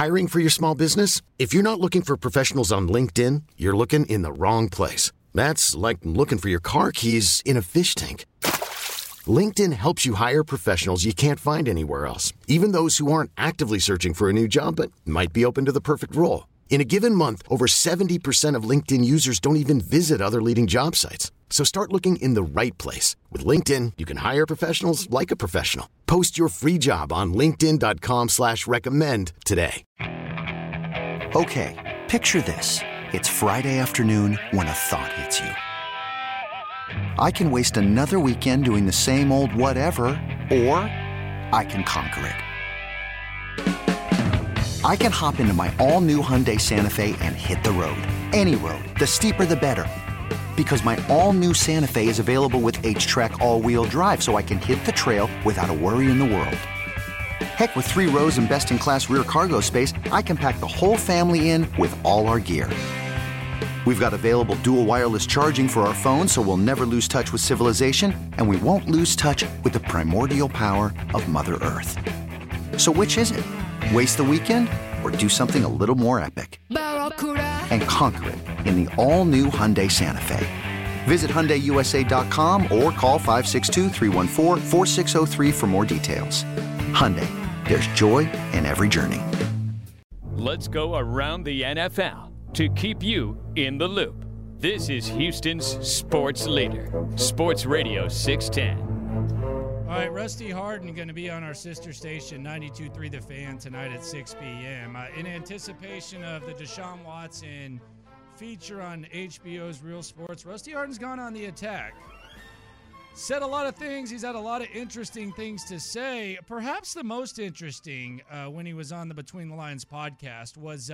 Hiring for your small business? If you're not looking for professionals on LinkedIn, you're looking in the wrong place. That's like looking for your car keys in a fish tank. LinkedIn helps you hire professionals you can't find anywhere else, even those who aren't actively searching for a new job but might be open to the perfect role. In a given month, over 70% of LinkedIn users don't even visit other leading job sites. So start looking in the right place. With LinkedIn, you can hire professionals like a professional. Post your free job on linkedin.com/recommend today. Okay, picture this. It's Friday afternoon when a thought hits you. I can waste another weekend doing the same old whatever, or I can conquer it. I can hop into my all-new Hyundai Santa Fe and hit the road. Any road. The steeper, the better. Because my all-new Santa Fe is available with H-Track all-wheel drive, so I can hit the trail without a worry in the world. Heck, with 3 rows and best-in-class rear cargo space, I can pack the whole family in with all our gear. We've got available dual wireless charging for our phones, so we'll never lose touch with civilization, and we won't lose touch with the primordial power of Mother Earth. So which is it? Waste the weekend or do something a little more epic? And conquer it in the all-new Hyundai Santa Fe. Visit HyundaiUSA.com or call 562-314-4603 for more details. Hyundai, there's joy in every journey. Let's go around the NFL to keep you in the loop. This is Houston's sports leader, Sports Radio 610. All right, Rusty Hardin going to be on our sister station, 92.3 The Fan, tonight at 6 p.m. In anticipation of the Deshaun Watson feature on HBO's Real Sports, Rusty Hardin's gone on the attack. Said a lot of things. He's had a lot of interesting things to say. Perhaps the most interesting when he was on the Between the Lines podcast was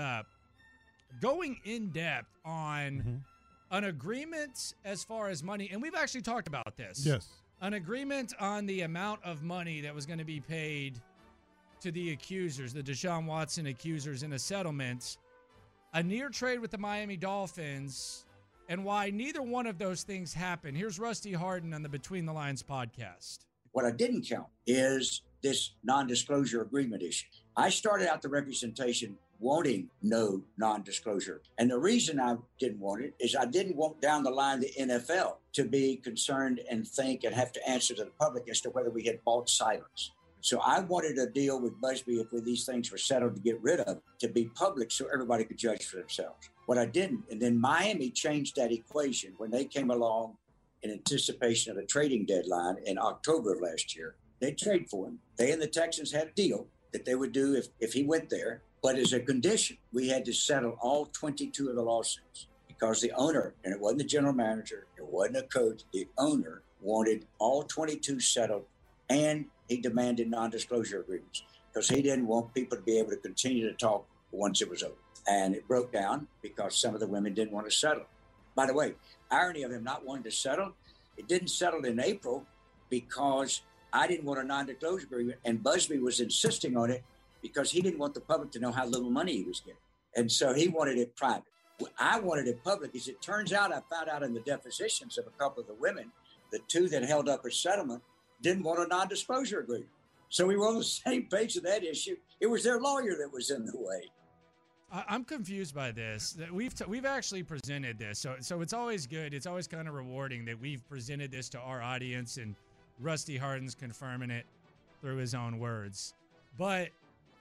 going in depth on an agreement as far as money. And we've actually talked about this. Yes. An agreement on the amount of money that was going to be paid to the accusers, the Deshaun Watson accusers, in a settlement, a near trade with the Miami Dolphins, and why neither one of those things happened. Here's Rusty Hardin on the Between the Lines podcast. What I didn't count is this non-disclosure agreement issue. I started out the representation wanting no non-disclosure. And the reason I didn't want it is I didn't want down the line the NFL to be concerned and think and have to answer to the public as to whether we had bought silence. So I wanted a deal with Busby if these things were settled to get rid of, to be public so everybody could judge for themselves. What I didn't. And then Miami changed that equation when they came along in anticipation of a trading deadline in October of last year. They trade for him. They and the Texans had a deal that they would do if he went there. But as a condition, we had to settle all 22 of the lawsuits because the owner, and it wasn't the general manager, it wasn't a coach, the owner wanted all 22 settled, and he demanded non-disclosure agreements because he didn't want people to be able to continue to talk once it was over. And it broke down because some of the women didn't want to settle. By the way, irony of him not wanting to settle, it didn't settle in April because I didn't want a non-disclosure agreement, and Busby was insisting on it because he didn't want the public to know how little money he was getting. And so he wanted it private. I wanted it public. As it turns out, I found out in the depositions of a couple of the women, the 2 that held up a settlement didn't want a non-disclosure agreement. So we were on the same page of that issue. It was their lawyer that was in the way. I'm confused by this. We've actually presented this, so it's always good. It's always kind of rewarding that we've presented this to our audience, and Rusty Hardin's confirming it through his own words. But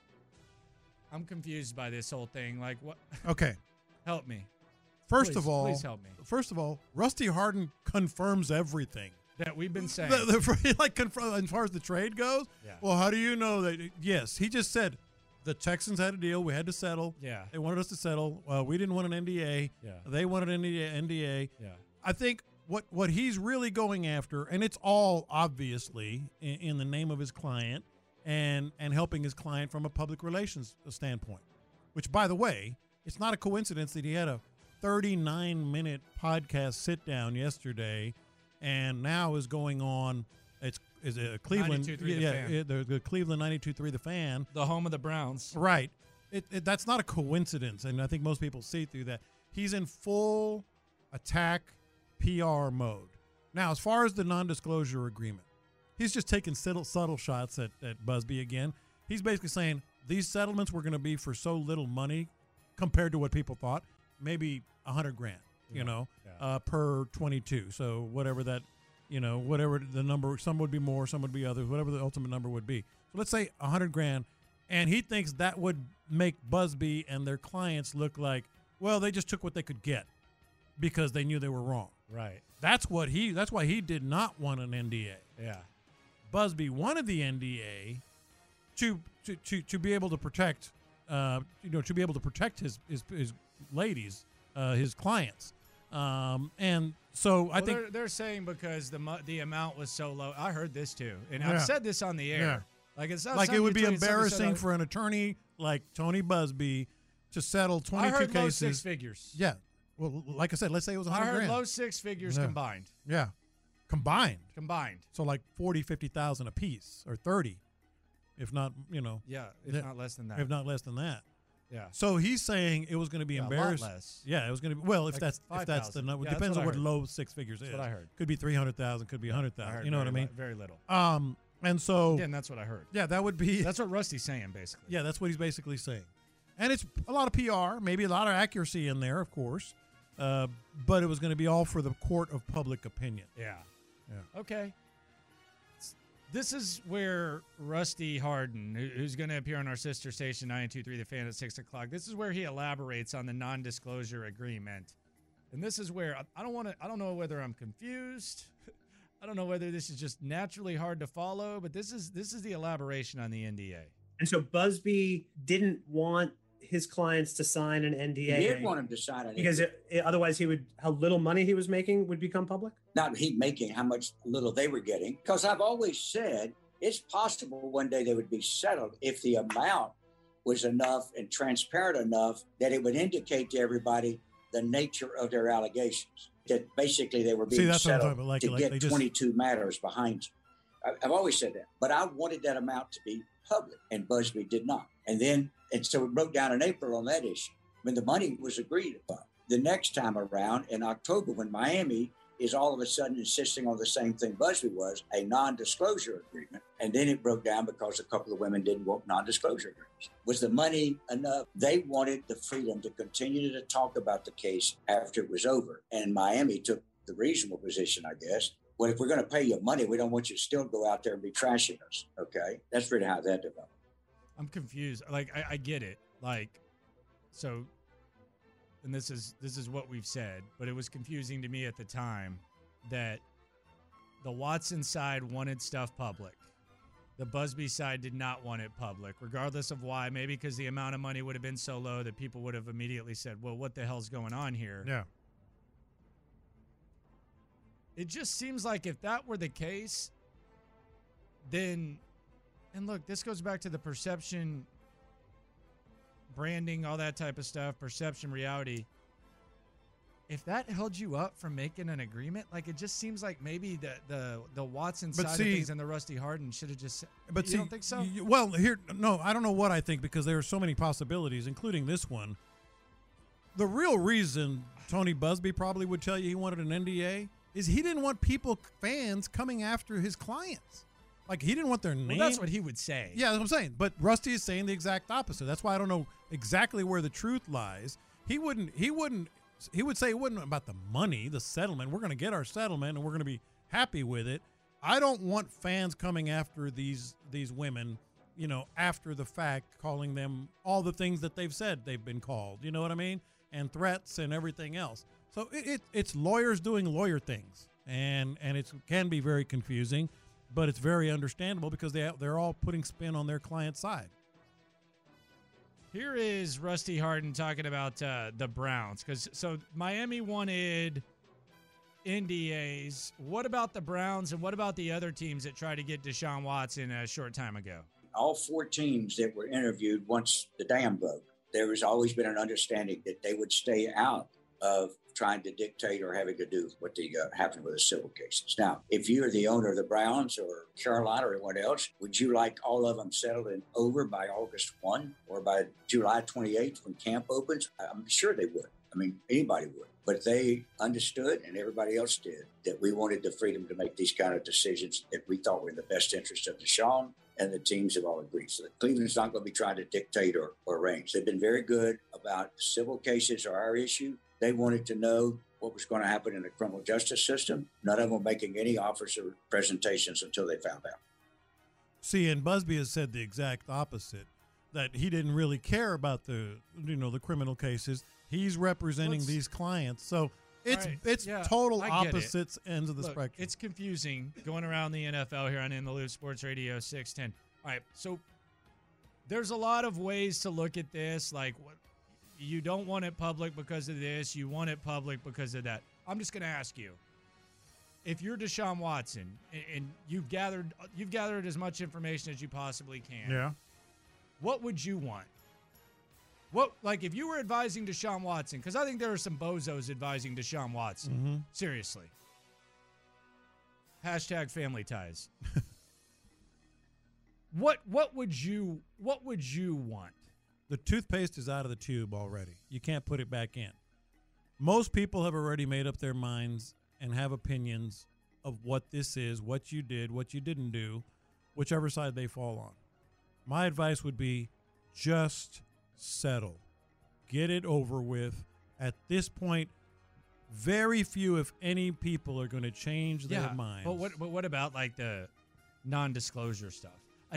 I'm confused by this whole thing. Like, what? Okay. Help me. Please Please help me. First of all, Rusty Hardin confirms everything That we've been saying. as far as the trade goes. Yeah. Well, how do you know that? Yes, he just said the Texans had a deal. We had to settle. Yeah. They wanted us to settle. We didn't want an NDA. Yeah. They wanted an NDA. Yeah. I think what he's really going after, and it's all obviously in the name of his client and helping his client from a public relations standpoint, which, by the way, it's not a coincidence that he had a 39-minute podcast sit-down yesterday and now is going on. Is it Cleveland? 92.3 The Fan. The Cleveland 92.3 The Fan. The home of the Browns. Right. That's not a coincidence, and I think most people see through that. He's in full attack PR mode. Now, as far as the non-disclosure agreement, he's just taking subtle shots at Busby again. He's basically saying, these settlements were going to be for so little money compared to what people thought, maybe $100,000, per 22. So whatever that, whatever the number, some would be more, some would be others, whatever the ultimate number would be. So let's say $100,000, and he thinks that would make Busby and their clients look like, well, they just took what they could get because they knew they were wrong. Right. That's why he did not want an NDA. Yeah. Busby wanted the NDA to be able to protect, to be able to protect his ladies, his clients, and so I think they're saying because the amount was so low. I heard this too, and I've said this on the air. Yeah. Like it's not like it would be between embarrassing for an attorney like Tony Busby to settle 22 I heard cases. Low six figures. Yeah. Well, like I said, let's say it was $100,000. I heard low six figures combined. Yeah. Combined. So like 40, 50,000 a piece, or 30, if not, Yeah, if not less than that. If not less than that. Yeah. So he's saying it was going to be embarrassing. A lot less. Yeah, it was going to be. Well, if Like that's the number, Yeah, depends on what heard. low six figures is. That's what I heard. Could be 300,000, could be 100,000. You know what I mean? Very little. And so Again, that's what I heard. Yeah, that would be. That's what Rusty's saying, basically. Yeah, that's what he's basically saying, and it's a lot of PR, maybe a lot of accuracy in there, of course, but it was going to be all for the court of public opinion. Yeah. Yeah. Okay. This is where Rusty Hardin, who's going to appear on our sister station 92.3 The Fan at 6 o'clock, this is where he elaborates on the non-disclosure agreement. And this is where I don't know whether I'm confused. I don't know whether this is just naturally hard to follow, but this is the elaboration on the NDA. And so Busby didn't want his clients to sign an NDA. He did want him to sign an because NDA. Otherwise how little money he was making would become public? Not he making, how much little they were getting. Because I've always said it's possible one day they would be settled if the amount was enough and transparent enough that it would indicate to everybody the nature of their allegations. That basically they were being settled to get 22 matters behind you. I've always said that. But I wanted that amount to be public, and Busby did not. And so it broke down in April on that issue when the money was agreed upon. The next time around in October, when Miami is all of a sudden insisting on the same thing Busby was, a non-disclosure agreement. And then it broke down because a couple of women didn't want non-disclosure agreements. Was the money enough? They wanted the freedom to continue to talk about the case after it was over. And Miami took the reasonable position, I guess. Well, if we're going to pay you money, we don't want you to still go out there and be trashing us. Okay? That's really how that developed. I'm confused. Like, I get it. Like, so, and this is what we've said, but it was confusing to me at the time that the Watson side wanted stuff public. The Busby side did not want it public, regardless of why. Maybe because the amount of money would have been so low that people would have immediately said, well, what the hell's going on here? Yeah. It just seems like if that were the case, then, and look, this goes back to the perception, branding, all that type of stuff, perception, reality. If that held you up from making an agreement, like it just seems like maybe the Watson side of things and the Rusty Hardin should have just. But you don't think so? Well, no, I don't know what I think because there are so many possibilities, including this one. The real reason Tony Busby probably would tell you he wanted an NDA is he didn't want fans coming after his clients. Like he didn't want their name. Well, that's what he would say. Yeah, that's what I'm saying. But Rusty is saying the exact opposite. That's why I don't know exactly where the truth lies. He would say it wasn't about the money, the settlement. We're going to get our settlement and we're going to be happy with it. I don't want fans coming after these women, after the fact, calling them all the things that they've said they've been called. You know what I mean? And threats and everything else. So it's lawyers doing lawyer things, and it can be very confusing, but it's very understandable because they're all putting spin on their client's side. Here is Rusty Hardin talking about the Browns. So Miami wanted NDAs. What about the Browns and what about the other teams that tried to get Deshaun Watson a short time ago? All four teams that were interviewed once the dam broke, there has always been an understanding that they would stay out of trying to dictate or having to do what happened with the civil cases. Now, if you're the owner of the Browns or Carolina or anyone else, would you like all of them settled and over by August 1 or by July 28th when camp opens? I'm sure they would. I mean, anybody would. But they understood, and everybody else did, that we wanted the freedom to make these kind of decisions that we thought were in the best interest of Deshaun, and the teams have all agreed. So Cleveland's not going to be trying to dictate or arrange. They've been very good about civil cases are our issue. They wanted to know what was going to happen in the criminal justice system. None of them were making any offers or presentations until they found out. See, and Busby has said the exact opposite, that he didn't really care about the criminal cases. He's representing these clients. So it's total opposites ends of the spectrum. It's confusing going around the NFL here on In the Loop Sports Radio 610. All right, so there's a lot of ways to look at this. Like, you don't want it public because of this. You want it public because of that. I'm just going to ask you, if you're Deshaun Watson and you've gathered as much information as you possibly can, what would you want? If you were advising Deshaun Watson, because I think there are some bozos advising Deshaun Watson. Mm-hmm. Seriously. Hashtag family ties. What would you want? The toothpaste is out of the tube already. You can't put it back in. Most people have already made up their minds and have opinions of what this is, what you did, what you didn't do, whichever side they fall on. My advice would be just settle. Get it over with. At this point, very few, if any, people are going to change their minds. But what about like the non-disclosure stuff?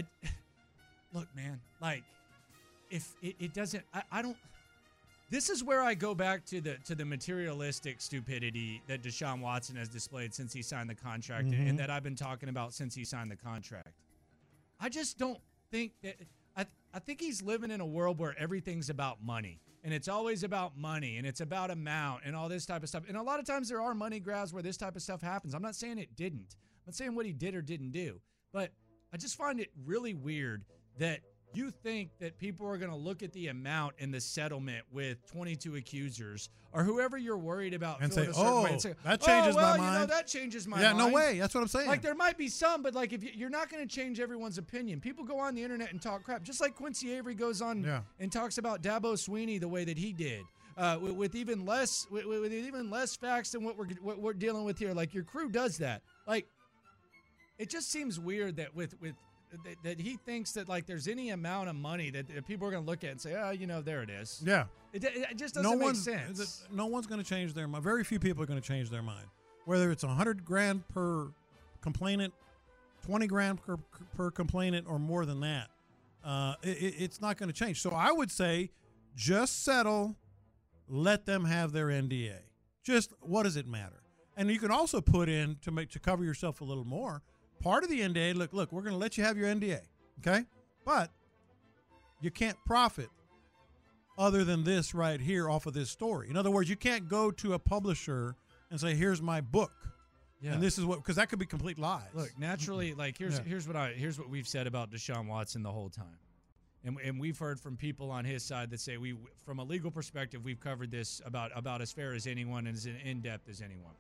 Look, man, like if it doesn't, I don't. This is where I go back to the materialistic stupidity that Deshaun Watson has displayed since he signed the contract, and that I've been talking about since he signed the contract. I just don't think that. I think he's living in a world where everything's about money, and it's always about money, and it's about amount and all this type of stuff. And a lot of times there are money grabs where this type of stuff happens. I'm not saying it didn't. I'm not saying what he did or didn't do. But I just find it really weird that you think that people are going to look at the amount in the settlement with 22 accusers or whoever you're worried about and say, that changes my mind. That changes my Yeah, mind. no way. That's what I'm saying. Like, there might be some, but like, if you're not going to change everyone's opinion. People go on the internet and talk crap, just like Quincy Avery goes on and talks about Dabo Swinney the way that he did, with even less facts than what we're dealing with here. Like, your crew does that. Like, it just seems weird that that he thinks that like there's any amount of money that people are going to look at and say, there it is. Yeah. It just doesn't make sense. No one's going to change their mind. Very few people are going to change their mind. Whether it's $100,000 per complainant, $20,000 per complainant, or more than that, it's not going to change. So I would say just settle, let them have their NDA. Just what does it matter? And you can also put in to cover yourself a little more. Part of the NDA, look, we're going to let you have your NDA, okay? But you can't profit other than this right here off of this story. In other words, you can't go to a publisher and say, here's my book. Yeah. And this is because that could be complete lies. Look, naturally, like here's what we've said about Deshaun Watson the whole time. And we've heard from people on his side that say from a legal perspective, we've covered this about as fair as anyone and as in-depth as anyone.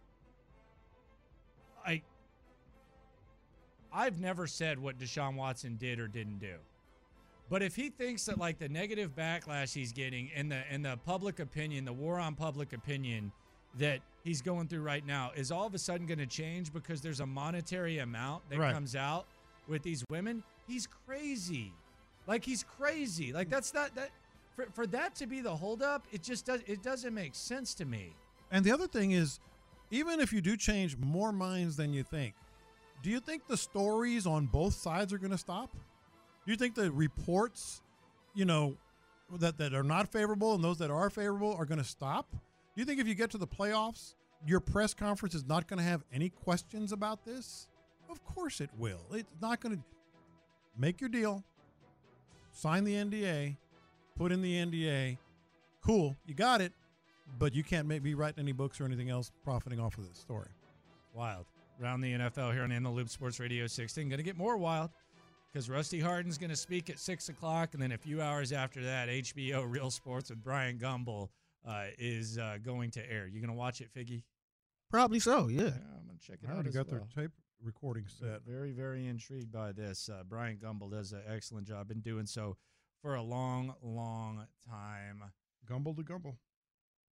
I've never said what Deshaun Watson did or didn't do. But if he thinks that like the negative backlash he's getting and the public opinion, the war on public opinion that he's going through right now is all of a sudden going to change because there's a monetary amount that comes out with these women, he's crazy. Like, he's crazy. Like, that's not that for that to be the holdup, it doesn't make sense to me. And the other thing is, even if you do change more minds than you think, do you think the stories on both sides are going to stop? Do you think the reports, that are not favorable and those that are favorable are going to stop? Do you think if you get to the playoffs, your press conference is not going to have any questions about this? Of course it will. It's not going to. Make your deal, sign the NDA, put in the NDA. Cool, you got it, but you can't be writing any books or anything else profiting off of this story. Wild. Around the NFL here on In the Loop Sports Radio 16. Going to get more wild because Rusty Hardin's going to speak at 6 o'clock, and then a few hours after that, HBO Real Sports with Brian Gumbel is going to air. You going to watch it, Figgy? Probably so, yeah. I'm going to check it out. I already got their tape recording set. Very, very intrigued by this. Brian Gumbel does an excellent job. Been doing so for a long, long time. Gumbel to Gumbel.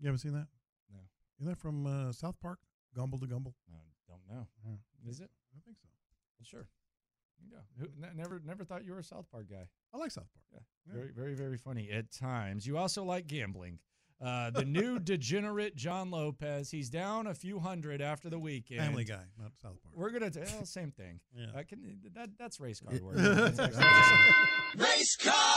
You haven't seen that? No. Isn't that from South Park? Gumble to Gumble? Don't know. Is it? I think so. Well, sure. Yeah. Never thought you were a South Park guy. I like South Park. Yeah. Very, very, very funny at times. You also like gambling. The new degenerate John Lopez. He's down a few hundred after the weekend. Family Guy, not South Park. We're gonna same thing. Yeah. That's race car word. Race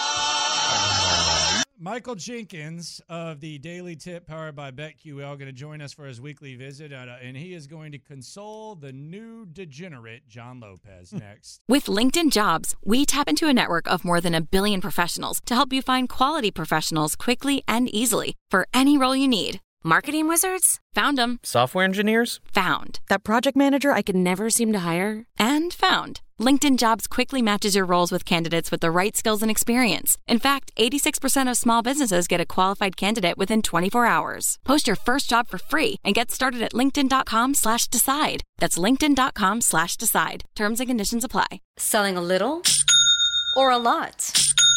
car. Michael Jenkins of the Daily Tip, powered by BetQL, going to join us for his weekly visit, and he is going to console the new degenerate John Lopez next. With LinkedIn Jobs, we tap into a network of more than 1 billion professionals to help you find quality professionals quickly and easily for any role you need. Marketing wizards? Found them. Software engineers? Found. That project manager I could never seem to hire? And found. LinkedIn Jobs quickly matches your roles with candidates with the right skills and experience. In fact, 86% of small businesses get a qualified candidate within 24 hours. Post your first job for free and get started at linkedin.com/decide. That's linkedin.com/decide. Terms and conditions apply. Selling a little or a lot?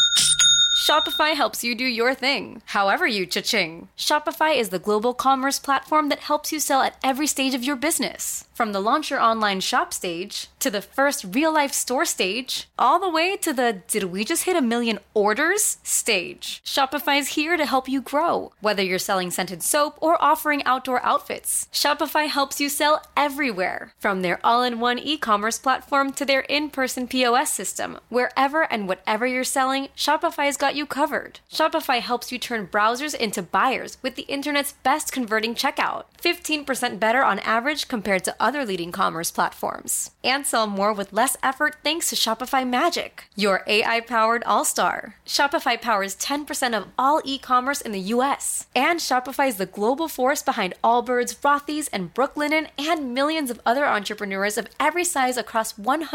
Shopify helps you do your thing, however you cha-ching. Shopify is the global commerce platform that helps you sell at every stage of your business. From the launch your online shop stage, to the first real-life store stage, all the way to the did we just hit 1 million orders stage. Shopify's here to help you grow. Whether you're selling scented soap or offering outdoor outfits, Shopify helps you sell everywhere. From their all-in-one e-commerce platform to their in-person POS system, wherever and whatever you're selling, Shopify's got you covered. Shopify helps you turn browsers into buyers with the internet's best converting checkout. 15% better on average compared to other leading commerce platforms. And sell more with less effort thanks to Shopify Magic, your AI-powered all-star. Shopify powers 10% of all e-commerce in the US. And Shopify is the global force behind Allbirds, Rothy's, and Brooklinen, and millions of other entrepreneurs of every size across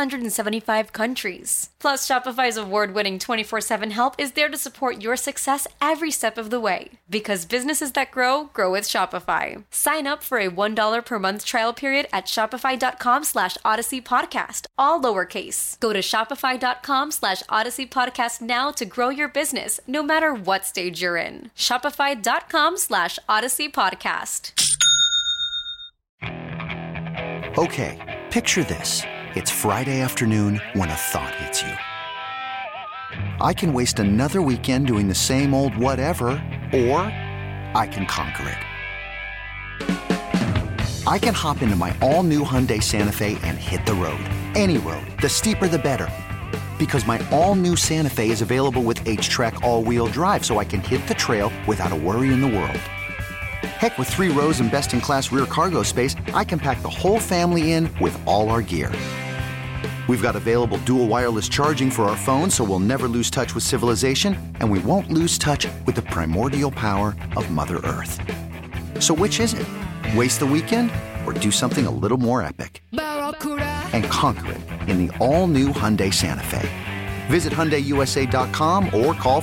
175 countries. Plus, Shopify's award-winning 24/7 help is there to support your success every step of the way. Because businesses that grow, grow with Shopify. Sign up for a $1 per month trial period at shopify.com/Odyssey Podcast, all lowercase. Go to shopify.com/Odyssey Podcast now to grow your business, no matter what stage you're in. Shopify.com/Odyssey Podcast. Okay, picture this. It's Friday afternoon when a thought hits you. I can waste another weekend doing the same old whatever, or I can conquer it. I can hop into my all-new Hyundai Santa Fe and hit the road. Any road. The steeper, the better. Because my all-new Santa Fe is available with H-Track all-wheel drive, so I can hit the trail without a worry in the world. Heck, with 3 rows and best-in-class rear cargo space, I can pack the whole family in with all our gear. We've got available dual wireless charging for our phones, so we'll never lose touch with civilization, and we won't lose touch with the primordial power of Mother Earth. So which is it? Waste the weekend or do something a little more epic? And conquer it in the all-new Hyundai Santa Fe. Visit HyundaiUSA.com or call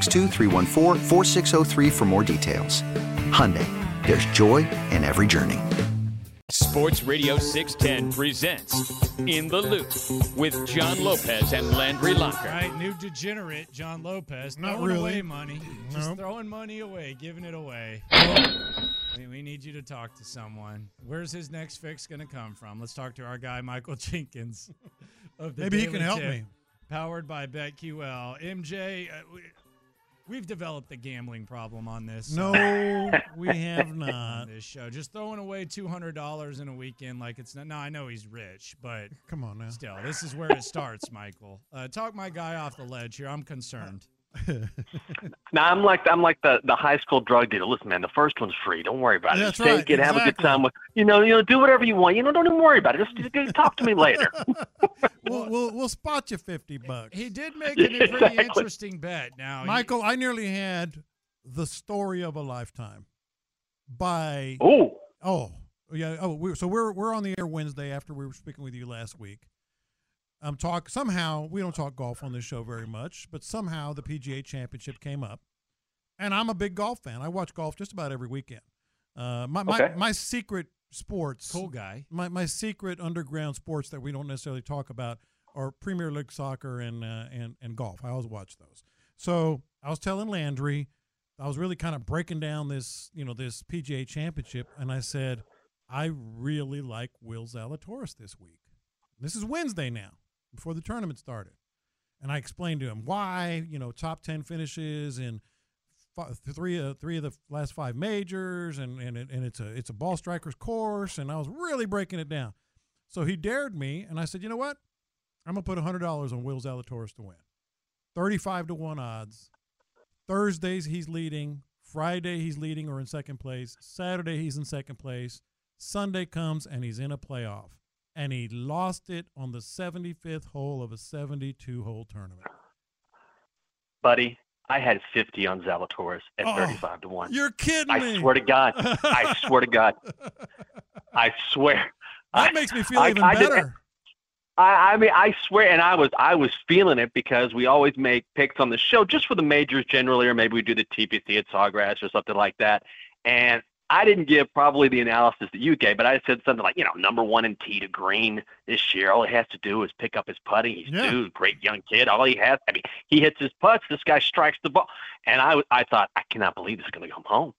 562-314-4603 for more details. Hyundai, there's joy in every journey. Sports Radio 610 presents In the Loop with John Lopez and Landry Locker. All right, new degenerate John Lopez. Not throwing really. away money. Just Nope. throwing money away, giving it away. We need you to talk to someone. Where's his next fix going to come from? Let's talk to our guy, Michael Jenkins. Of the Maybe he Daily can help Tip, me. Powered by BetQL. MJ, we've developed a gambling problem on this. No, we have not. On this show. Just throwing away $200 in a weekend like it's not. No, I know he's rich, but Come on now. still, this is where it starts, Michael. Talk my guy off the ledge here. I'm concerned. Now I'm like the high school drug dealer. Listen, man, the first one's free. Don't worry about it. That's Just take right, it, have a good exactly. time with do whatever you want. Don't even worry about it. Just talk to me later. We'll spot you $50. He did make a pretty Exactly. interesting bet. Now, Michael, I nearly had the story of a lifetime. By Oh, so we're on the air Wednesday after we were speaking with you last week. Somehow we don't talk golf on this show very much, but somehow the PGA Championship came up, and I'm a big golf fan. I watch golf just about every weekend. My secret sports, cool guy. my secret underground sports that we don't necessarily talk about are Premier League soccer and golf. I always watch those. So I was telling Landry I was really kind of breaking down this PGA Championship, and I said, I really like Will Zalatoris this week. This is Wednesday now, before the tournament started. And I explained to him why, top 10 finishes in three of the last 5 majors, and it's a ball striker's course, and I was really breaking it down. So he dared me, and I said, you know what? I'm going to put $100 on Will Zalatoris to win. 35-1 odds. Thursdays he's leading. Friday he's leading or in second place. Saturday he's in second place. Sunday comes and he's in a playoff. And he lost it on the 75th hole of a 72-hole tournament. Buddy, I had 50 on Zalatoris at 35-1. You're kidding me. I swear to God. I swear to God. I swear. That makes me feel even better. I swear, and I was feeling it because we always make picks on the show just for the majors generally, or maybe we do the TPC at Sawgrass or something like that. And I didn't give probably the analysis that you gave, but I said something like, number 1 in tee to green this year. All he has to do is pick up his putting. He's dude, great young kid. All he has, he hits his putts. This guy strikes the ball. And I thought, I cannot believe this is going to come home.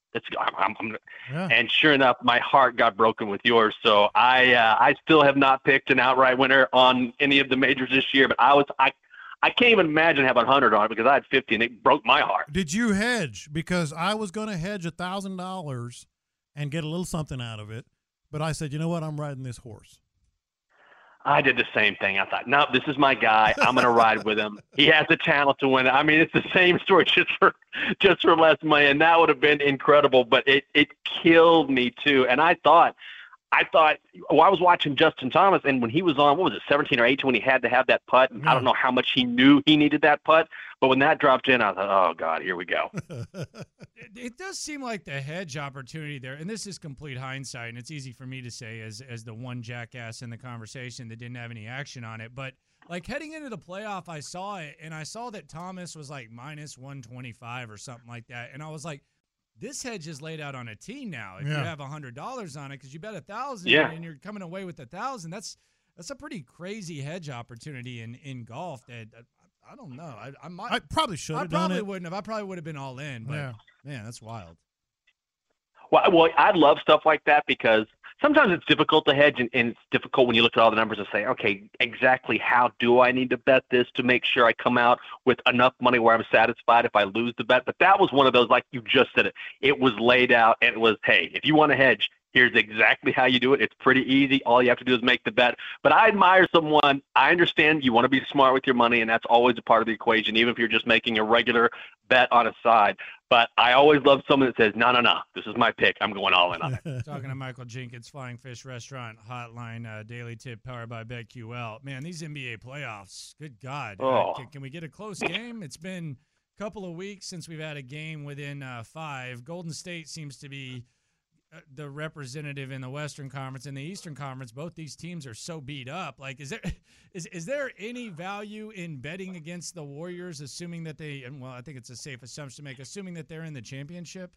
And sure enough, my heart got broken with yours. So I still have not picked an outright winner on any of the majors this year, but I can't even imagine having 100 on it because I had 50 and it broke my heart. Did you hedge? Because I was going to hedge $1,000 and get a little something out of it. But I said, you know what? I'm riding this horse. I did the same thing. I thought, no, this is my guy. I'm going to ride with him. He has the talent to win. I mean, it's the same story just for less money, and that would have been incredible. But it killed me too. And I thought, I was watching Justin Thomas, and when he was on, 17 or 18 when he had to have that putt? And I don't know how much he knew he needed that putt, but when that dropped in, I thought, oh, God, here we go. It does seem like the hedge opportunity there, and this is complete hindsight, and it's easy for me to say as the one jackass in the conversation that didn't have any action on it, but like heading into the playoff, I saw it, and I saw that Thomas was like minus 125 or something like that, and I was like, this hedge is laid out on a tee now. If you have $100 on it, because you bet $1,000 and you're coming away with $1,000, that's a pretty crazy hedge opportunity in golf. That I don't know. I probably should have done it. I probably wouldn't have. I probably would have been all in. But man, that's wild. Well, I love stuff like that because sometimes it's difficult to hedge, and it's difficult when you look at all the numbers and say, okay, exactly how do I need to bet this to make sure I come out with enough money where I'm satisfied if I lose the bet? But that was one of those, like you just said it. It was laid out, and it was, hey, if you want to hedge, here's exactly how you do it. It's pretty easy. All you have to do is make the bet. But I admire someone. I understand you want to be smart with your money, and that's always a part of the equation, even if you're just making a regular bet on a side. But I always love someone that says, no, this is my pick. I'm going all in on it. Talking to Michael Jenkins, Flying Fish Restaurant Hotline, Daily Tip powered by BetQL. Man, these NBA playoffs, good God. Can we get a close game? It's been a couple of weeks since we've had a game within 5. Golden State seems to be the representative in the Western Conference. In the Eastern Conference, both these teams are so beat up. Like, is there any value in betting against the Warriors, assuming that I think it's a safe assumption to make, assuming that they're in the championship?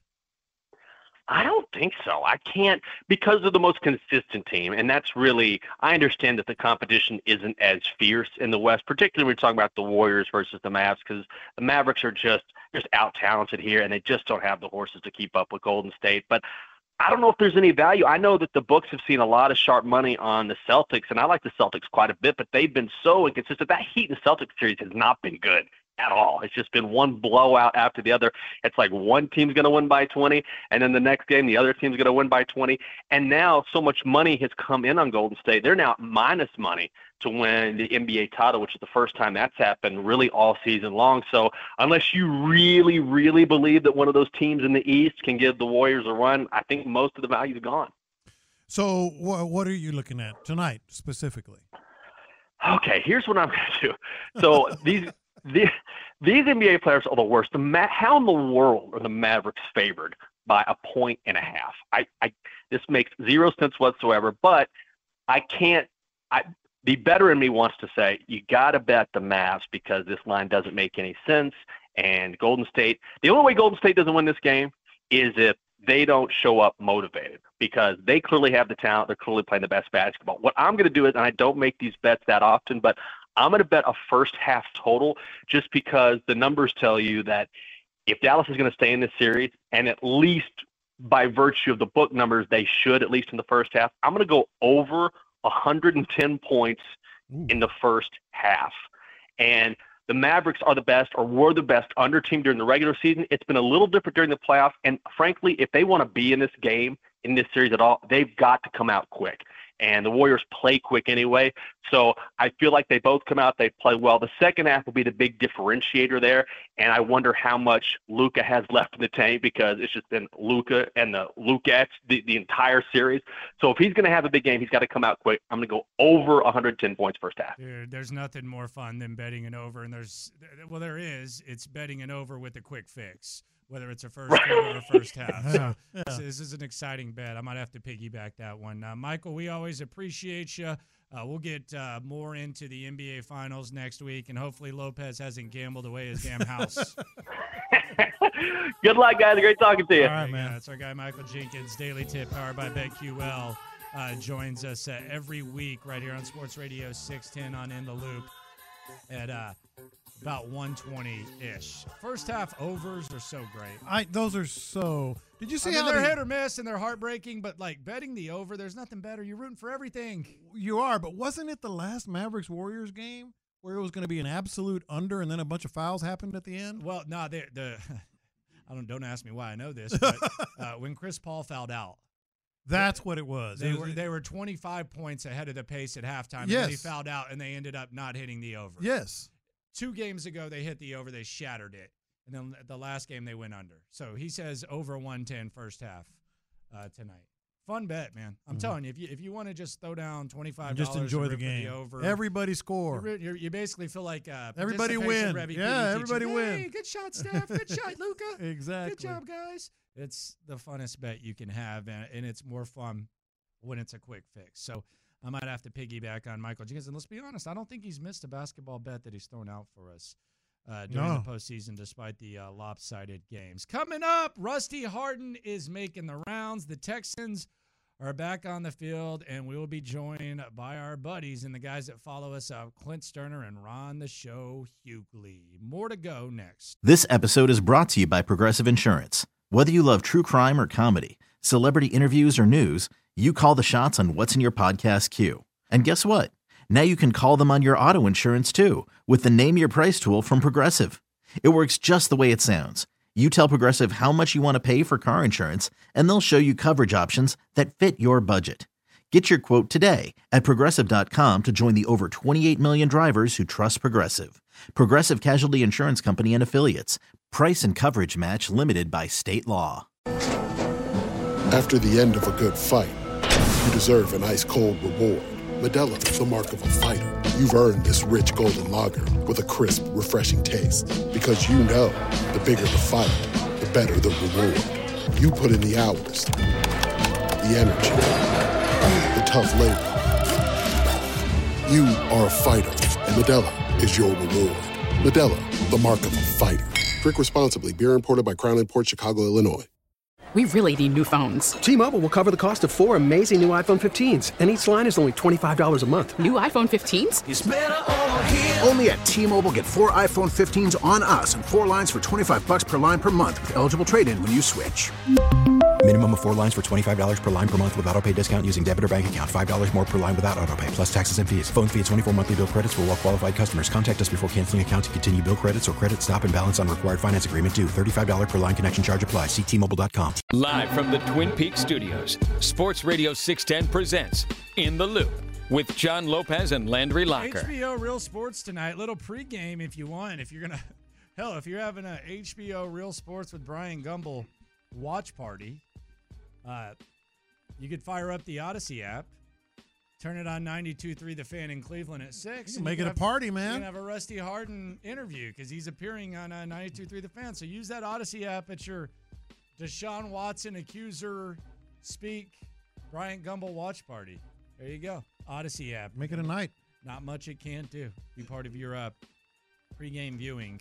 I don't think so. I can't, because of the most consistent team, and that's really, I understand that the competition isn't as fierce in the West, particularly when we're talking about the Warriors versus the Mavs, because the Mavericks are just out-talented here, and they just don't have the horses to keep up with Golden State. But I don't know if there's any value. I know that the books have seen a lot of sharp money on the Celtics, and I like the Celtics quite a bit, but they've been so inconsistent. That Heat and Celtics series has not been good at all. It's just been one blowout after the other. It's like one team's going to win by 20, and then the next game, the other team's going to win by 20. And now so much money has come in on Golden State. They're now minus money to win the NBA title, which is the first time that's happened really all season long. So unless you really, really believe that one of those teams in the East can give the Warriors a run, I think most of the value is gone. So what are you looking at tonight specifically? Okay, here's what I'm going to do. So these NBA players are the worst. How in the world are the Mavericks favored by 1.5 points? This makes zero sense whatsoever, but I can't. The better in me wants to say you got to bet the Mavs because this line doesn't make any sense. And Golden State, the only way Golden State doesn't win this game is if they don't show up motivated, because they clearly have the talent. They're clearly playing the best basketball. What I'm going to do is, and I don't make these bets that often, but I'm going to bet a first half total just because the numbers tell you that if Dallas is going to stay in this series, and at least by virtue of the book numbers, they should, at least in the first half, I'm going to go over 110 points in the first half. And the Mavericks are the best, or were the best under team during the regular season. It's been a little different during the playoffs. And frankly, if they want to be in this game, in this series at all, they've got to come out quick. And the Warriors play quick anyway. So I feel like they both come out, they play well. The second half will be the big differentiator there. And I wonder how much Luka has left in the tank, because it's just been Luka and the Lukettes the entire series. So if he's going to have a big game, he's got to come out quick. I'm going to go over 110 points first half. Dude, there's nothing more fun than betting an over. And there is. It's betting an over with a quick fix, whether it's a first quarter or a first half. So this is an exciting bet. I might have to piggyback that one. Michael, we always appreciate you. We'll get more into the NBA Finals next week, and hopefully Lopez hasn't gambled away his damn house. Good luck, guys. Great talking to you. All right, man. That's our guy, Michael Jenkins. Daily Tip powered by BetQL joins us every week right here on Sports Radio 610 on In the Loop at about 120-ish. First half overs are so great. Those are so. Did you see how they're hit or miss and they're heartbreaking? But like betting the over, there's nothing better. You're rooting for everything. You are, but wasn't it the last Mavericks Warriors game where it was going to be an absolute under and then a bunch of fouls happened at the end? Well, no, don't ask me why I know this, but when Chris Paul fouled out. That's what it was. They were 25 points ahead of the pace at halftime. Yes. And he fouled out, and they ended up not hitting the over. Yes. 2 games ago, they hit the over. They shattered it. And then the last game, they went under. So he says over 110 first half tonight. Fun bet, man. I'm telling you, if you want to just throw down $25 just enjoy the game. Over, everybody score. You basically feel like everybody win. Everybody win. Hey, good shot, Steph. Good shot, Luka. Exactly. Good job, guys. It's the funnest bet you can have, and it's more fun when it's a quick fix. So I might have to piggyback on Michael Jenkins. And let's be honest, I don't think he's missed a basketball bet that he's thrown out for us during the postseason, despite the lopsided games. Coming up, Rusty Hardin is making the rounds. The Texans are back on the field, and we will be joined by our buddies and the guys that follow us, Clint Sterner and Ron the Show Hughley. More to go next. This episode is brought to you by Progressive Insurance. Whether you love true crime or comedy, celebrity interviews or news, you call the shots on what's in your podcast queue. And guess what? Now you can call them on your auto insurance too with the Name Your Price tool from Progressive. It works just the way it sounds. You tell Progressive how much you want to pay for car insurance, and they'll show you coverage options that fit your budget. Get your quote today at Progressive.com to join the over 28 million drivers who trust Progressive. Progressive Casualty Insurance Company and Affiliates. Price and coverage match limited by state law. After the end of a good fight, you deserve an ice-cold reward. Modelo is the mark of a fighter. You've earned this rich golden lager with a crisp, refreshing taste. Because you know, the bigger the fight, the better the reward. You put in the hours, the energy, the tough labor. You are a fighter, and Modelo is your reward. Modelo, the mark of a fighter. Drink responsibly. Beer imported by Crown Imports, Chicago, Illinois. We really need new phones. T-Mobile will cover the cost of 4 amazing new iPhone 15s, and each line is only $25 a month. New iPhone 15s? It's better over here. Only at T-Mobile, get 4 iPhone 15s on us and 4 lines for $25 per line per month with eligible trade-in when you switch. Minimum of 4 lines for $25 per line per month with autopay discount using debit or bank account. $5 more per line without autopay, plus taxes and fees. Phone fee at 24 monthly bill credits for well-qualified customers. Contact us before canceling account to continue bill credits or credit stop and balance on required finance agreement due. $35 per line connection charge applies. See T-Mobile.com. Live from the Twin Peaks studios, Sports Radio 610 presents In the Loop with John Lopez and Landry Locker. HBO Real Sports tonight. Little pregame if you want. If you're if you're having a HBO Real Sports with Brian Gumbel watch party, you could fire up the Odyssey app, turn it on 92.3 The Fan in Cleveland at 6. Make it a party, man. You can have a Rusty Hardin interview because he's appearing on 92.3 The Fan. So use that Odyssey app at your Deshaun Watson accuser speak Brian Gumbel watch party. There you go. Odyssey app. Make it a night. Not much it can't do. Be part of your pregame viewing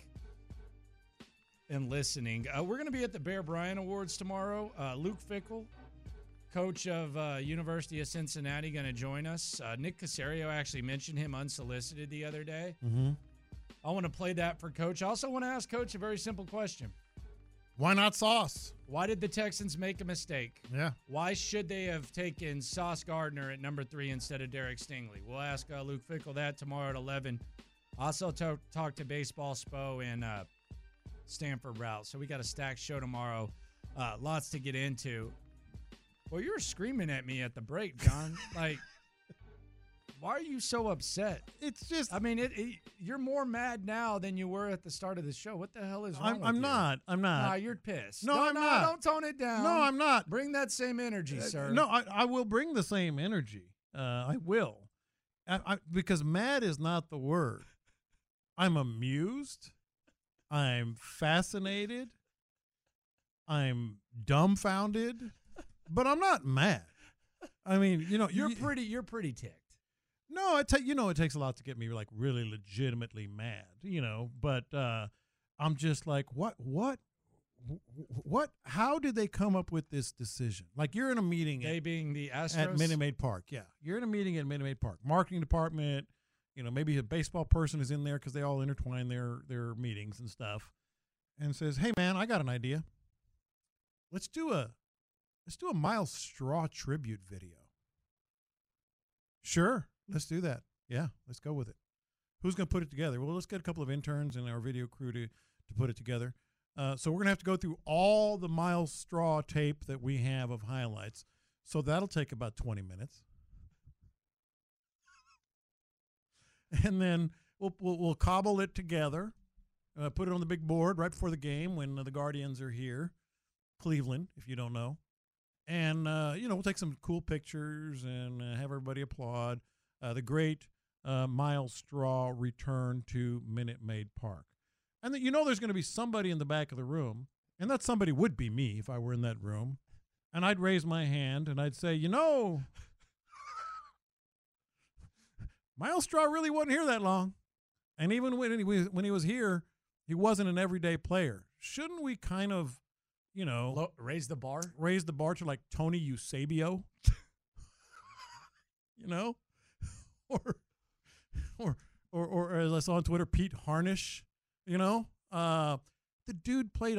and listening. We're going to be at the Bear Bryant Awards tomorrow. Luke Fickell, coach of University of Cincinnati, going to join us. Nick Caserio actually mentioned him unsolicited the other day. Mm-hmm. I want to play that for Coach. I also want to ask Coach a very simple question. Why not Sauce? Why did the Texans make a mistake? Yeah. Why should they have taken Sauce Gardner at number 3 instead of Derek Stingley? We'll ask Luke Fickell that tomorrow at 11. Also talk to Baseball Spo and Stanford Route. So we got a stacked show tomorrow. Lots to get into. Well, you were screaming at me at the break, John. Like, why are you so upset? It's just, I mean, you're more mad now than you were at the start of the show. What the hell is wrong with you? I'm not. Nah, you're pissed. No, I'm not. Don't tone it down. No, I'm not. Bring that same energy, sir. No, I will bring the same energy. I will. Because mad is not the word. I'm amused. I'm fascinated. I'm dumbfounded. But I'm not mad. I mean, you're pretty ticked. No, it takes a lot to get me like really legitimately mad, but I'm just like, what, how did they come up with this decision? Like, you're in a meeting. They being the Astros? At Minute Maid Park. Yeah. You're in a meeting at Minute Maid Park. Marketing department, maybe a baseball person is in there because they all intertwine their meetings and stuff, and says, hey man, I got an idea. Let's do a Myles Straw tribute video. Sure. Let's do that. Yeah, let's go with it. Who's going to put it together? Well, let's get a couple of interns and our video crew to put it together. So we're going to have to go through all the Myles Straw tape that we have of highlights. So that'll take about 20 minutes. And then we'll cobble it together, put it on the big board right before the game when the Guardians are here. Cleveland, if you don't know. And, we'll take some cool pictures and have everybody applaud the great Myles Straw return to Minute Maid Park. And there's going to be somebody in the back of the room, and that somebody would be me if I were in that room. And I'd raise my hand and I'd say, Myles Straw really wasn't here that long. And even when he was here, he wasn't an everyday player. Shouldn't we kind of, raise the bar? Raise the bar to like Tony Eusebio? Or as I saw on Twitter, Pete Harnish, the dude played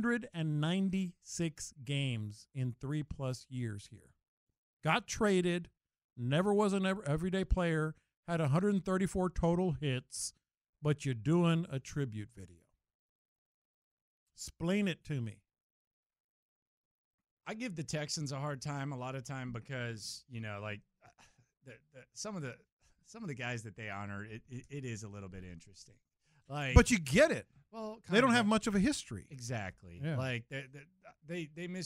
196 games in 3+ years here. Got traded, never was an everyday player, had 134 total hits, but you're doing a tribute video. Explain it to me. I give the Texans a hard time a lot of time because, some of the guys that they honor, it is a little bit interesting. Like, but you get it. Well, they don't have much of a history. Exactly. Yeah. Like they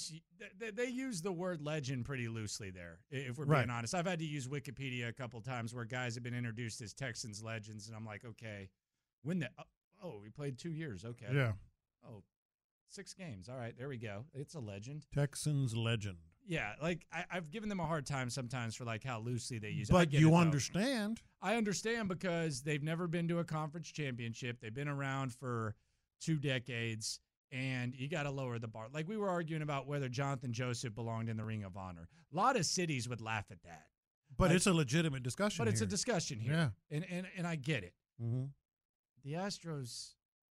use the word legend pretty loosely there. If we're being honest, I've had to use Wikipedia a couple times where guys have been introduced as Texans legends, and I'm like, okay, we played 2 years. Okay. Yeah. Oh, 6 games. All right, there we go. It's a legend. Texans legend. Yeah, like I've given them a hard time sometimes for like how loosely they use it. But you understand. I understand because they've never been to a conference championship. They've been around for 2 decades, and you got to lower the bar. Like we were arguing about whether Jonathan Joseph belonged in the Ring of Honor. A lot of cities would laugh at that. But it's a legitimate discussion. But it's a discussion here. Yeah. And I get it. Mm-hmm. The Astros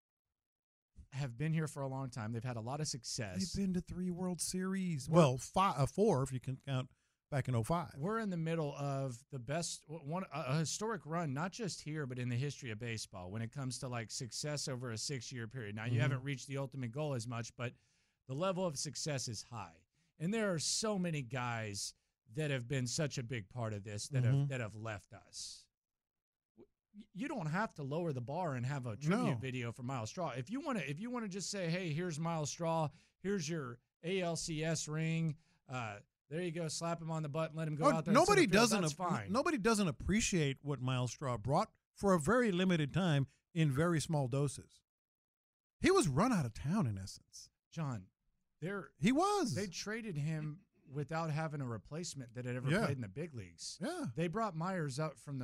have been here for a long time. They've had a lot of success. They've been to 3 World Series. Well, 4 if you can count back in 2005. We're in the middle of the best a historic run, not just here, but in the history of baseball when it comes to like success over a 6-year period. Now, you haven't reached the ultimate goal as much, but the level of success is high. And there are so many guys that have been such a big part of this that have left us. You don't have to lower the bar and have a tribute video for Myles Straw. If you want to just say, hey, here's Myles Straw, here's your ALCS ring, there you go, slap him on the butt and let him go out there. That's fine. Nobody doesn't appreciate what Myles Straw brought for a very limited time in very small doses. He was run out of town in essence. John, he was. They traded him without having a replacement that had ever played in the big leagues. Yeah. They brought Myers up from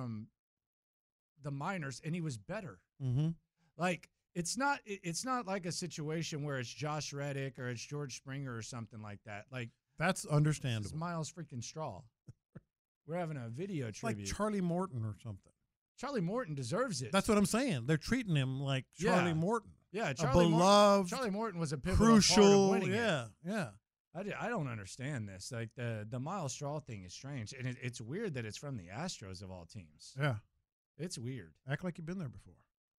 the minors, and he was better. Mm-hmm. Like it's not like a situation where it's Josh Reddick or it's George Springer or something like that. Like that's understandable. It's Myles freaking Straw. We're having a video tribute. Like Charlie Morton or something. Charlie Morton deserves it. That's what I'm saying. They're treating him like Charlie Morton. Yeah, beloved, Charlie Morton was a pivotal crucial. part of winning Yeah, it. yeah. I don't understand this. Like the Miles Straw thing is strange, and it's weird that it's from the Astros of all teams. Yeah, it's weird. Act like you've been there before.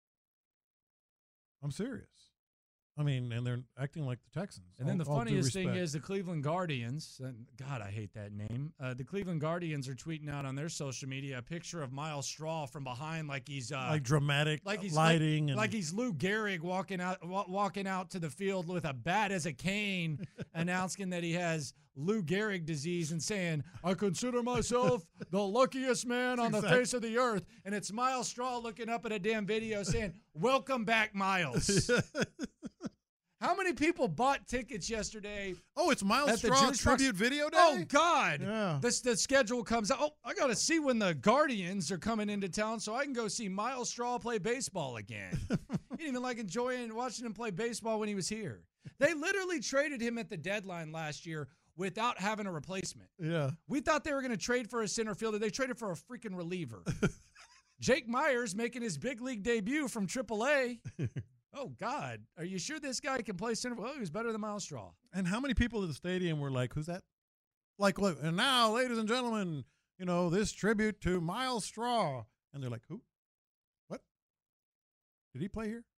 I'm serious. I mean, and they're acting like the Texans. And then the funniest thing is the Cleveland Guardians. God, I hate that name. The Cleveland Guardians are tweeting out on their social media a picture of Miles Straw from behind, like he's like dramatic, like he's lighting, like he's Lou Gehrig walking out to the field with a bat as a cane, announcing that he has Lou Gehrig disease and saying, "I consider myself the luckiest man on the face of the earth." And it's Miles Straw looking up at a damn video saying, "Welcome back, Miles." How many people bought tickets yesterday? Oh, it's Miles Straw Tribute Video Day? Oh, God. Yeah. The schedule comes out. Oh, I got to see when the Guardians are coming into town so I can go see Miles Straw play baseball again. He didn't even like enjoying watching him play baseball when he was here. They literally traded him at the deadline last year without having a replacement. Yeah. We thought they were going to trade for a center fielder. They traded for a freaking reliever. Jake Myers making his big league debut from AAA. Oh, God. Are you sure this guy can play center? Well, he was better than Miles Straw. And how many people at the stadium were like, who's that? Like, look, and now, ladies and gentlemen, this tribute to Miles Straw. And they're like, who? What? Did he play here?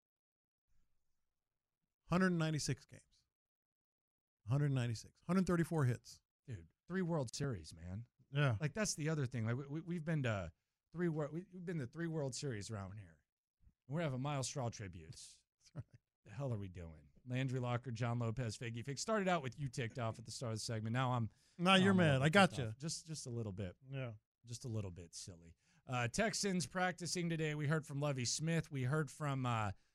196 games. 196. 134 hits. Dude, 3 World Series, man. Yeah. Like, that's the other thing. Like, we've been to 3 World Series around here. We're having Miles Straw tributes. The hell are we doing? Landry Locker, John Lopez, Figgy Fig. Started out with you ticked off at the start of the segment. Now you're mad. I got you. Just a little bit. Yeah. Just a little bit silly. Texans practicing today. We heard from Lovie Smith. We heard from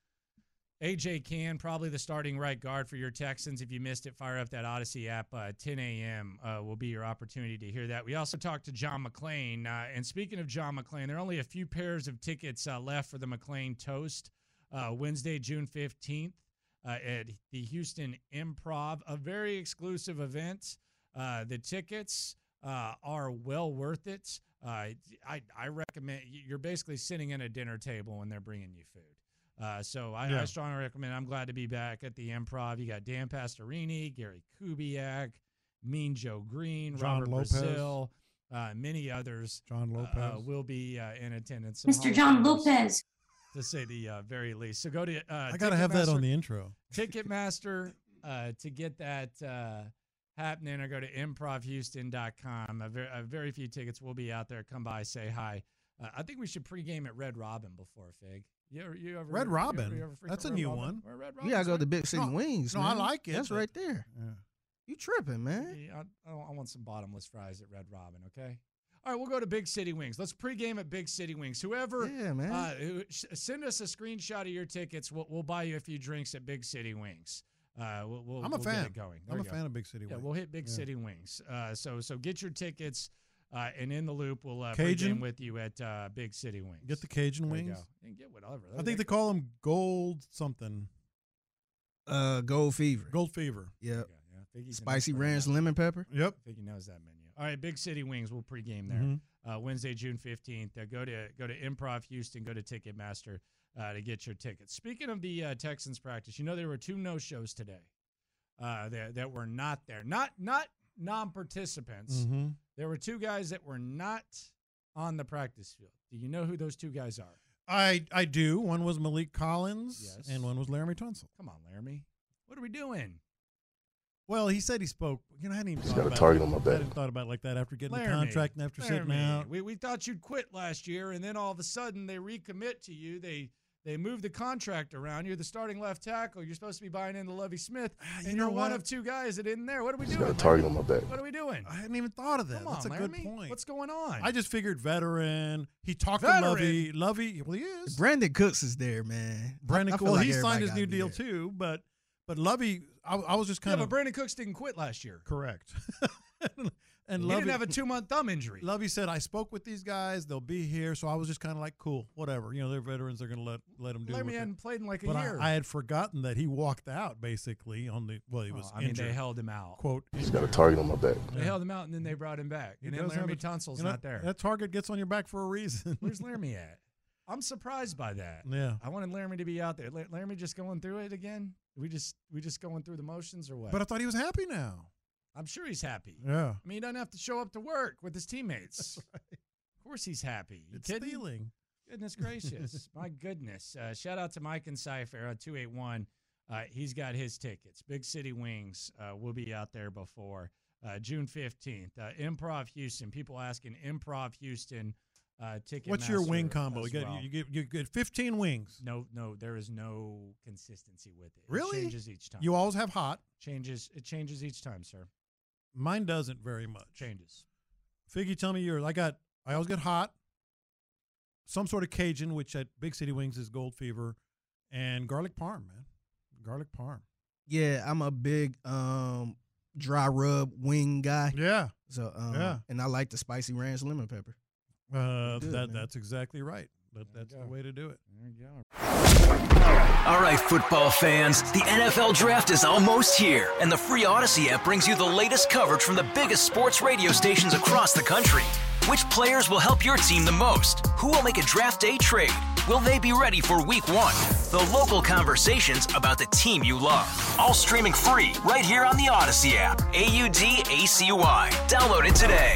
A.J. Cann, probably the starting right guard for your Texans. If you missed it, fire up that Odyssey app. 10 a.m. Will be your opportunity to hear that. We also talked to John McClain. And speaking of John McClain, there are only a few pairs of tickets left for the McClain Toast Wednesday, June 15th at the Houston Improv, a very exclusive event. The tickets are well worth it. I recommend you're basically sitting at a dinner table when they're bringing you food. So I strongly recommend. I'm glad to be back at the Improv. You got Dan Pastorini, Gary Kubiak, Mean Joe Green, John Robert Lopez. Brazil, many others. John Lopez will be in attendance. Mr. John Lopez, to say the very least. So go to I got to have that on the intro. Ticketmaster to get that happening, or go to improvhouston.com. Very few tickets will be out there. Come by, say hi. I think we should pregame at Red Robin before, Fig. You ever Red Robin? you ever That's a Red new Robin? one. Or Red You gotta go to Big City Wings. No, man. I like it. That's right there. Yeah. You tripping, man? Yeah, I want some bottomless fries at Red Robin, okay? All right, we'll go to Big City Wings. Let's pregame at Big City Wings. Whoever, send us a screenshot of your tickets. We'll buy you a few drinks at Big City Wings. I'm a fan. Get it going. I'm a fan of Big City Wings. Yeah, we'll hit Big City Wings. So get your tickets, and in the loop, we'll Cajun pregame with you at Big City Wings. Get the Cajun There you wings. go. And get whatever. I think they call them gold something. Gold Fever. Gold Fever. Yep. Yeah, Spicy ranch lemon pepper. Yep. I think he knows that menu. All right, Big City Wings. We'll pregame there. Mm-hmm. Wednesday, June 15th. Go to Improv Houston. Go to Ticketmaster to get your tickets. Speaking of the Texans practice, there were 2 no-shows today that were not there. Not non-participants. Mm-hmm. There were 2 guys that were not on the practice field. Do you know who those 2 guys are? I do. One was Malik Collins, Yes. and one was Laramie Tunsil. Come on, Laramie. What are we doing? Well, he said he spoke. I hadn't even He's thought got a about target it. on my I back. hadn't thought about it like that after getting Laramie, the contract and after sitting Laramie. out. We thought you'd quit last year, and then all of a sudden they recommit to you. They moved the contract around. You're the starting left tackle. You're supposed to be buying into Lovie Smith, and you're one of 2 guys that isn't there. What are we He's doing? got a target on my back. What are we doing? I hadn't even thought of that. Come on, That's a Laramie. good point. What's going on? I just figured veteran. He talked Veteran? to Lovie. Lovie, well, he is. Brandon Cooks is there, man. Brandon, I feel well, like he everybody signed his gotta new be deal there. too, but Lovie, I was just Yeah, kind but of Brandon Cooks didn't quit last year. correct. And He Lovie didn't have a 2-month thumb injury. Lovie said, I spoke with these guys. They'll be here. So I was just kind of like, cool, whatever. They're veterans. They're going to let them do Laramie it. hadn't played in like a But year. I had forgotten that he walked out basically on the, well, he was injured. they held him out. Quote, He's got a target on my back. They held him out, and then they brought him back. And then does have Laramie a- Tunsil's you know, not there. That target gets on your back for a reason. Where's Laramie at? I'm surprised by that. Yeah. I wanted Laramie to be out there. Laramie just going through it again? We just going through the motions or what? But I thought he was happy now. I'm sure he's happy. Yeah. I mean, he doesn't have to show up to work with his teammates. Right. Of course he's happy. It's stealing. Goodness gracious. My goodness. Shout out to Mike and Cypher on 281. He's got his tickets. Big City Wings will be out there before June 15th. Improv Houston. People asking Improv Houston ticket. What's your wing combo? You get 15 wings. No, there is no consistency with it. Really? It changes each time. You always have hot. It changes each time, sir. Mine doesn't very much. Changes. Figgy, tell me yours. I always get hot. Some sort of Cajun, which at Big City Wings is Gold Fever, and garlic parm, man. Garlic parm. Yeah, I'm a big dry rub wing guy. Yeah. So yeah. And I like the spicy ranch lemon pepper. That's exactly right. That's the way to do it. There you go. All right, football fans, the NFL Draft is almost here, and the free Odyssey app brings you the latest coverage from the biggest sports radio stations across the country. Which players will help your team the most? Who will make a draft day trade? Will they be ready for week 1? The local conversations about the team you love. All streaming free right here on the Odyssey app. AUDACY. Download it today.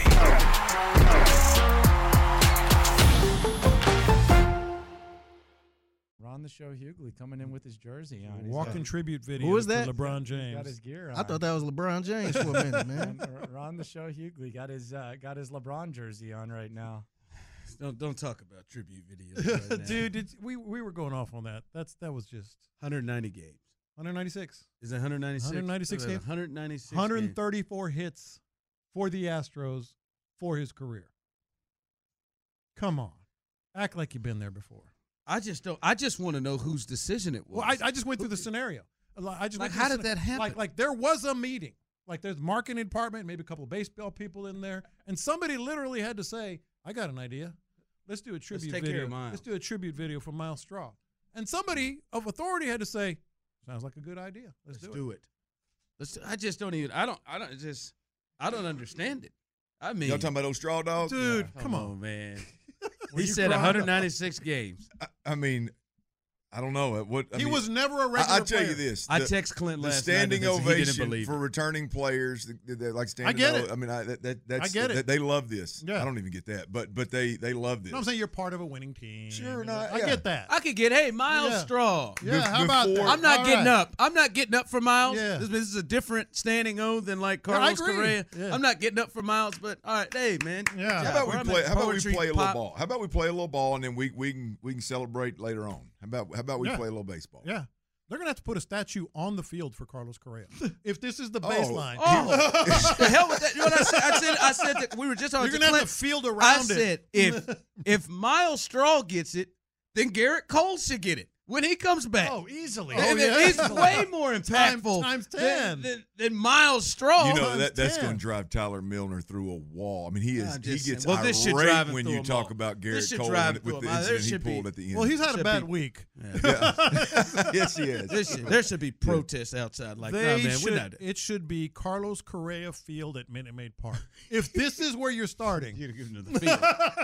Ron the Show Hughley coming in with his jersey on. Walking tribute video. Who was that? For LeBron James. He's got his gear on. I thought that was LeBron James for a minute, man. Ron the Show Hughley got his LeBron jersey on right now. Don't talk about tribute videos right now. Dude, we were going off on that. That was just 190 games. 196. Is it 196? 196 hits. 196 134 hits for the Astros for his career. Come on. Act like you've been there before. I just want to know whose decision it was. Well, I just went through the scenario. How did that happen? Like there was a meeting. Like there's marketing department, maybe a couple of baseball people in there, and somebody literally had to say, "I got an idea. Let's do a tribute take video. Care of Miles. Let's do a tribute video for Miles Straw." And somebody of authority had to say, "Sounds like a good idea. Let's do it." I just don't even. I don't understand it. I mean, y'all talking about those Straw Dogs? Dude, come on, man. He said 196 games. I mean, I don't know. He was never a regular I'll tell player. you this. I text Clint last night. The standing ovation believe for returning players, like standing. I get it. I mean, I get it. They love this. Yeah. I don't even get that, but they love this. No, I'm saying you're part of a winning team. Sure, I get that. I could get Miles Straw. Yeah, how about that? I'm not getting up. I'm not getting up for Miles. Yeah. This is a different standing O than like Carlos Correa. Yeah. I'm not getting up for Miles, but all right, hey man. Yeah. How about we play a little ball? How about we play a little ball and then we can celebrate later on? How about we play a little baseball? Yeah. They're going to have to put a statue on the field for Carlos Correa. If this is the baseline. The hell with that. You know what I said that we were just on. You're going to have to field around it. I said, if Miles Straw gets it, then Garrett Cole should get it when he comes back. Oh, easily. He's way more impactful times 10 than Miles Straw. You know that's going to drive Tyler Milner through a wall. I mean, he gets this should irate drive when him you through talk a about Garrett Cole with the There incident he should be- pulled at the end. Well, he's had a bad week. Yeah. Yes, he has. There should be protests outside. Like, It should be Carlos Correa Field at Minute Maid Park. If this is where you're starting. You'd have given him the field.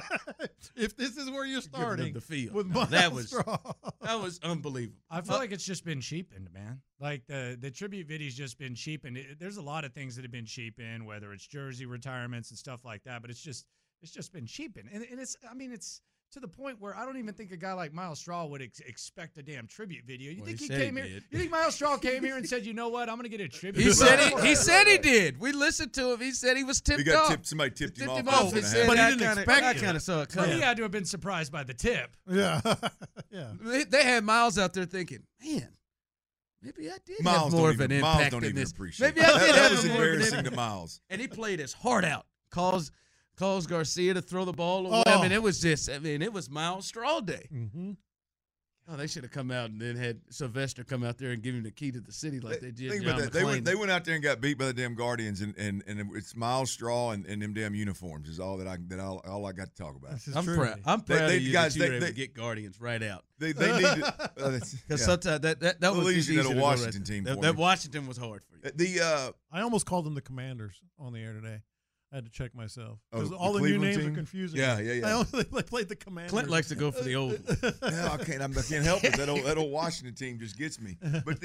If this is where you're starting. The field. With No, Miles Straw. that was unbelievable. I feel like it's just been cheapened, man. Like the tribute video's just been cheapened. There's a lot of things that have been cheapened, whether it's jersey retirements and stuff like that. But it's just been cheapened, and it's to the point where I don't even think a guy like Miles Straw would expect a damn tribute video. You think he came here? You think Miles Straw came here and said, "You know what? I'm going to get a tribute." He said he did. We listened to him. He said he was tipped off. Somebody tipped him off. But he didn't expect I it. kind of saw it Well, coming. he had to have been surprised by the tip. Yeah. Yeah. They had Miles out there thinking, man, maybe I did Miles have more don't of an even- Miles impact don't than even this. appreciate Maybe that. I did That have was more of an embarrassing impact. to Miles. And he played his heart out. Calls Garcia to throw the ball away. Oh. I mean, it was Miles Straw Day. Mm-hmm. Oh, they should have come out and then had Sylvester come out there and give him the key to the city like they did. Think John about that. McClane. They went out there and got beat by the damn Guardians, and it's Miles Straw and them damn uniforms is all all I got to talk about. I'm proud. I'm proud of you guys, that you were able to get Guardians right out. They need to Because sometimes that was least easy you got a to go Washington right. team. That Washington was hard for you. The I almost called them the Commanders on the air today. I had to check myself. Oh, Because all the new Cleveland names team? are confusing. Yeah, me. yeah, yeah. I only played the Commanders. Clint likes to go for the old one. Yeah, I can't help it. That old Washington team just gets me. But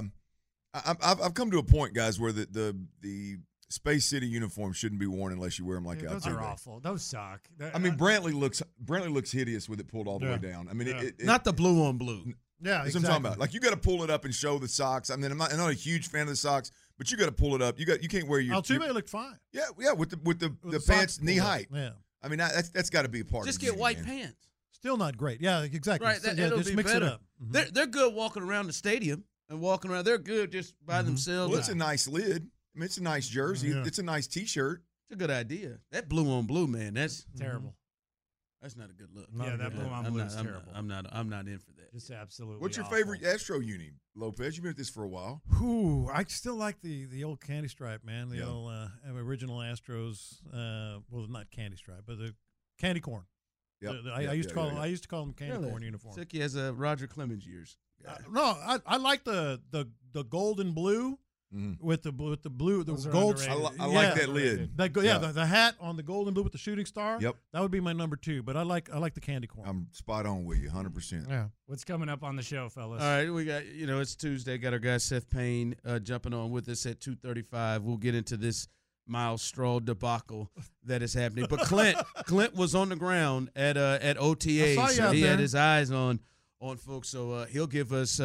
I've come to a point, guys, where the Space City uniform shouldn't be worn unless you wear them like Dude, out those there. are awful. Those suck. I mean, Brantley looks hideous with it pulled all the way down. I mean, not the blue on blue. Yeah, that's what I'm talking about. Like, you got to pull it up and show the socks. I mean, I'm not a huge fan of the socks, but you got to pull it up. You can't wear your. Altuve looked fine. Yeah, with the pants knee height. Yeah. I mean, that's got to be a part. Just of the get game, white man. pants. Still not great. Yeah, exactly. Right, it'll just be mix better. it up. Mm-hmm. They're good walking around the stadium and walking around. They're good just by themselves. Well, it's a nice lid. I mean, it's a nice jersey. Yeah. It's a nice T-shirt. It's a good idea. That blue on blue, man, that's terrible. That's not a good look. Yeah, that blue on blue is terrible. I'm not in for that. Just absolutely. What's your awful. favorite Astro uni, Lopez? You've been at this for a while. Ooh, I still like the old candy stripe, man. The old original Astros. Well, not candy stripe, but the candy corn. Yep. I used to call them candy corn uniforms. Sicky has a Roger Clemens years. No, I like the gold and blue with the blue Those are gold. underrated. I like that lid. The hat on the gold and blue with the shooting star. Yep, that would be my number 2. But I like the candy corn. I'm spot on with you, 100%. Yeah. What's coming up on the show, fellas? All right, we got it's Tuesday. Got our guy Seth Payne jumping on with us at 2:35. We'll get into this Miles Straw debacle that is happening. But Clint was on the ground at OTA, I saw you so out he there. had his eyes on folks. So he'll give us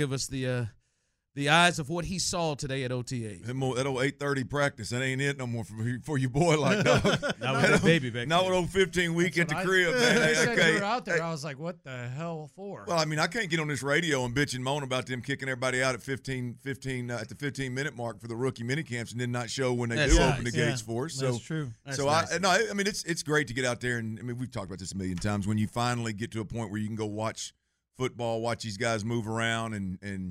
the eyes of what he saw today at OTA. That old 8:30 practice, that ain't it no more for your boy like dog. Not with that baby back Not there. with old 15-week at the crib. When Man. you said Okay. you were out there, I was like, what the hell for? Well, I mean, I can't get on this radio and bitch and moan about them kicking everybody out at 15 at the 15-minute mark for the rookie minicamps and then not show when they do open the gates for us. So That's true. I mean, it's great to get out there, and I mean, we've talked about this a million times. When you finally get to a point where you can go watch football, watch these guys move around, and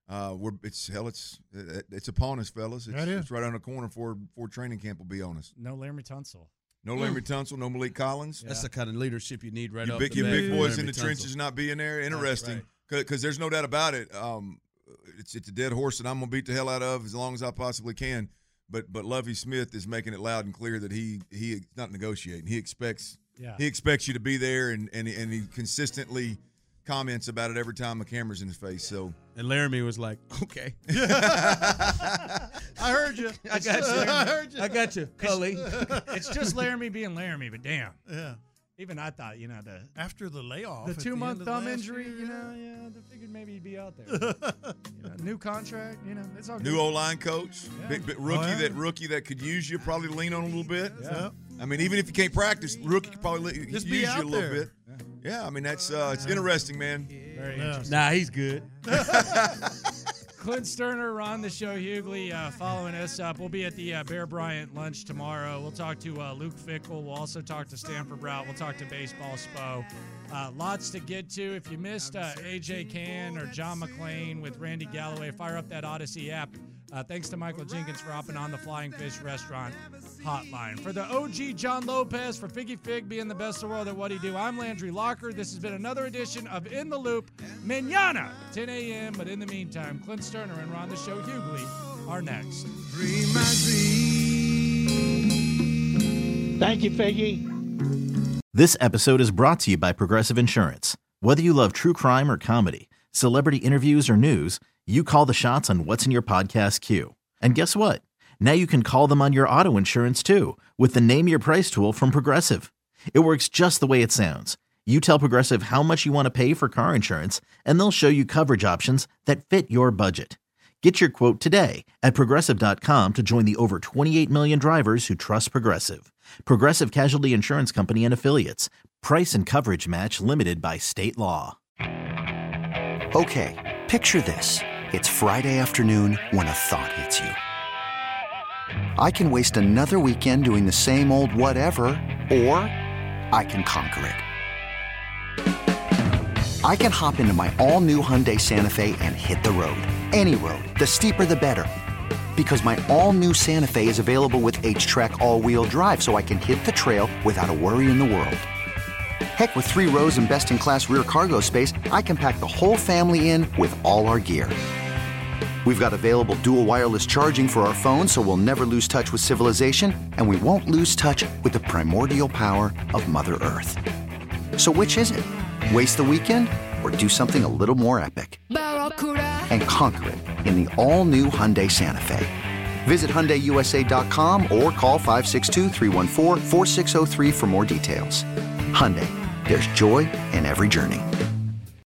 it's upon us, fellas. It's right on the corner for training camp will be on us. No Laramie Tunsil. No Laramie Tunsil, no Malik Collins. That's the kind of leadership you need right Your off big the bat. boys in Laramie the Tunsil. trenches not being there. Interesting, because there's no doubt about it. It's a dead horse that I'm gonna beat the hell out of as long as I possibly can. But Lovie Smith is making it loud and clear that he's not negotiating. He expects you to be there, and he consistently comments about it every time a camera's in his face. So And Laramie was like, okay. I heard you. I got you. I heard you. I got you, Cully. It's just Laramie being Laramie, but damn. Yeah. Even I thought, after the layoff, the at 2-month end of thumb last injury, year, I figured maybe he'd be out there. New contract, it's all good. new O-line coach, Yeah. big rookie that could use you, probably lean on a little bit. Yeah. I mean, even if you can't practice, rookie could probably Just use be out you a little there. bit. Yeah, I mean that's it's interesting, man. Very interesting. Nah, he's good. Clint Sterner, Ron the Show Hughley following us up. We'll be at the Bear Bryant lunch tomorrow. We'll talk to Luke Fickell. We'll also talk to Stanford Brout. We'll talk to Baseball Spo. Lots to get to. If you missed AJ Cann or John McClain with Randy Galloway, fire up that Odyssey app. Thanks to Michael Jenkins for hopping on the Flying Fish Restaurant hotline. For the OG John Lopez, for Figgy Fig being the best in the world at what he do, I'm Landry Locker. This has been another edition of In the Loop. Mañana, 10 a.m. But in the meantime, Clint Sterner and Ron the Show Hughley are next. Thank you, Figgy. This episode is brought to you by Progressive Insurance. Whether you love true crime or comedy, celebrity interviews or news, you call the shots on what's in your podcast queue. And guess what? Now you can call them on your auto insurance too with the Name Your Price tool from Progressive. It works just the way it sounds. You tell Progressive how much you want to pay for car insurance, and they'll show you coverage options that fit your budget. Get your quote today at Progressive.com to join the over 28 million drivers who trust Progressive. Progressive Casualty Insurance Company and Affiliates. Price and coverage match limited by state law. Okay, picture this. It's Friday afternoon when a thought hits you. I can waste another weekend doing the same old whatever, or I can conquer it. I can hop into my all-new Hyundai Santa Fe and hit the road. Any road. The steeper, the better. Because my all-new Santa Fe is available with H-Track all-wheel drive, so I can hit the trail without a worry in the world. Heck, with 3 rows and best-in-class rear cargo space, I can pack the whole family in with all our gear. We've got available dual wireless charging for our phones, so we'll never lose touch with civilization, and we won't lose touch with the primordial power of Mother Earth. So which is it? Waste the weekend or do something a little more epic? And conquer it in the all-new Hyundai Santa Fe. Visit HyundaiUSA.com or call 562-314-4603 for more details. Hyundai, there's joy in every journey.